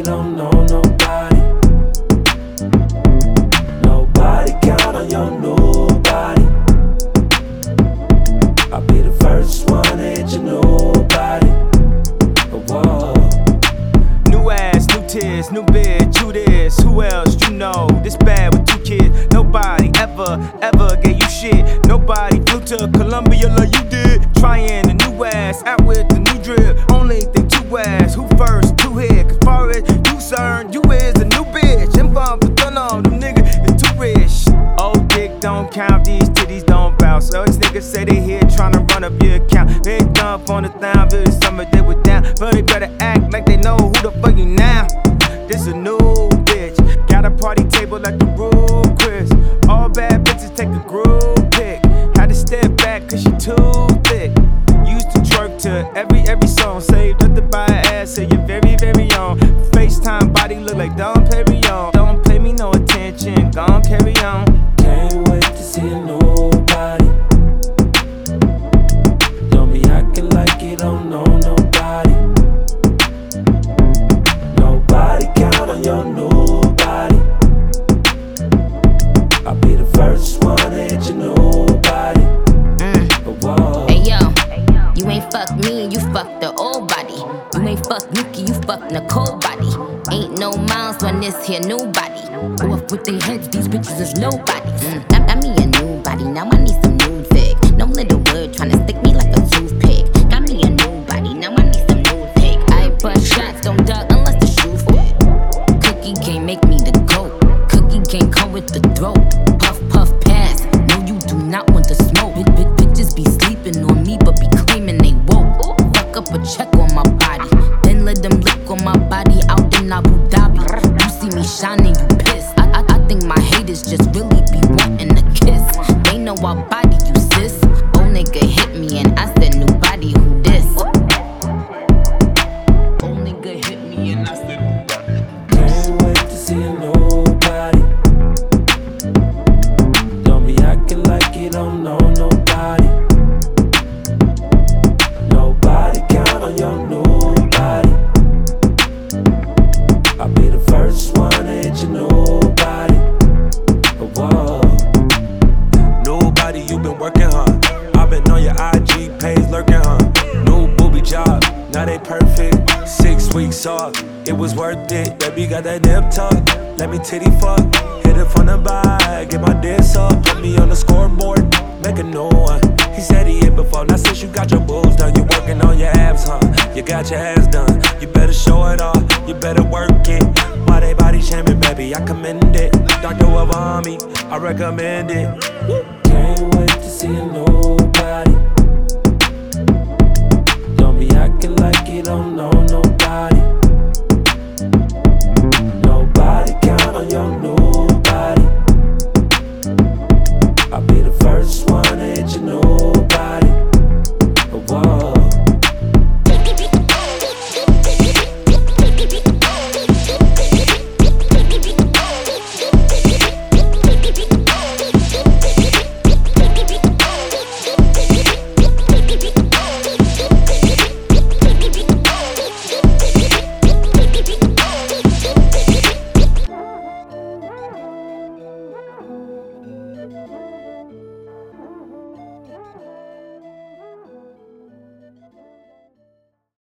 don't know nobody. Nobody count on your nobody. I'll be the first one to hit your nobody. Whoa. New ass, new tears, new bitch, you this. Who else you know? This bad with 2 kids. Nobody ever gave you shit. Nobody flew to Columbia like you did. Trying the new ass, out with the new drip. Only thing 2 ass, who first, 2 hit. Cause far as you concerned, you is a new bitch. And bump the gun on them niggas is too rich. Old dick don't count, these titties don't bounce. So these niggas say they here tryna run up your account. They dump on the town, but it's summer they were down. But they better act like they know who the fuck you now. This a new bitch, got a party table at the Rue Chris. All bad bitches take a group pic. Had to step back cause she too thick. Used to twerk to every song. Saved up to buy an ass, say you're very, very on. FaceTime body look like Dom Perignon. Don't pay me no attention, gon' carry on. Can't wait to see a nobody. Don't be acting like you don't know nobody. Nobody count on your nobody. I'll be the first one to hit your nobody. Whoa. Hey yo, you ain't fuck me, you fuck the old body. You ain't fuck Nikki, you fuck Nicole body. Ain't no miles when this here new body. Go up with their heads, these bitches is nobodies. Got me a new body, now I need some new fig. No little word tryna stick me like a toothpick. Got me a new body, now I need some new pig. I bust shots, don't duck unless the shoe fit. Cookie can't make me the goat. Cookie can't come with the throat. Puff, puff, pass. No, you do not want to smoke. Bitches be sleeping on me, but be claiming they woke. Fuck up a check on my body, then let them lick on my body out in Abu Dhabi. You see me shining, you pissed. I think my haters just really be wanting a kiss. They know I body you, sis. Old nigga hit me and I said new body, who this? Old nigga hit me and I said new body. Can't wait to see a nobody. Don't be acting like you don't know nobody. Nobody count on your nobody. I'll be the first one to hit your nobody. Whoa. Nobody, you been working hard. I've been on your IG page lurking, huh? New booby job, now they perfect. 6 weeks off, it was worth it. Baby got that nip tuck, let me titty fuck. Hit it from the back, get my dance up. Put me on the scoreboard, make a new one. He said he hit before, now since you got your boobs done, you working on your abs, huh? You got your ass done, you better show it off, you better work it. Why they body shaming, baby, I commend it. Dr. Wavami, I recommend it. Can't wait to see a nobody. Don't be acting like you don't know nobody.